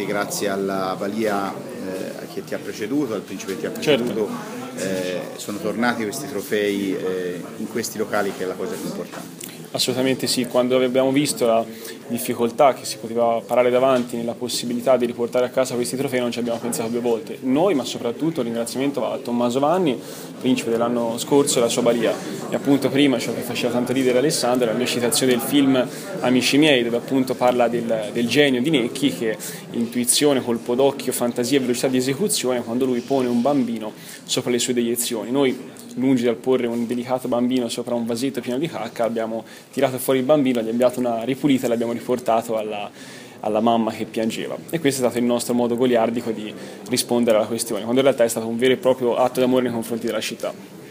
anche grazie alla balia che ti ha preceduto, al principe che ti ha preceduto, sono tornati questi trofei in questi locali, che è la cosa più importante. Assolutamente sì, quando abbiamo visto la difficoltà che si poteva parare davanti nella possibilità di riportare a casa questi trofei, non ci abbiamo pensato due volte. Noi, ma soprattutto un ringraziamento va a Tommaso Vanni, principe dell'anno scorso, e la sua balia. E appunto prima, ciò che faceva tanto ridere Alessandro, la mia citazione del film Amici miei, dove appunto parla del genio di Necchi, che intuizione, colpo d'occhio, fantasia e velocità di esecuzione quando lui pone un bambino sopra le sue deiezioni. Noi, lungi dal porre un delicato bambino sopra un vasetto pieno di cacca, abbiamo tirato fuori il bambino, gli abbiamo dato una ripulita e l'abbiamo riportato alla mamma che piangeva. E questo è stato il nostro modo goliardico di rispondere alla questione, quando in realtà è stato un vero e proprio atto d'amore nei confronti della città.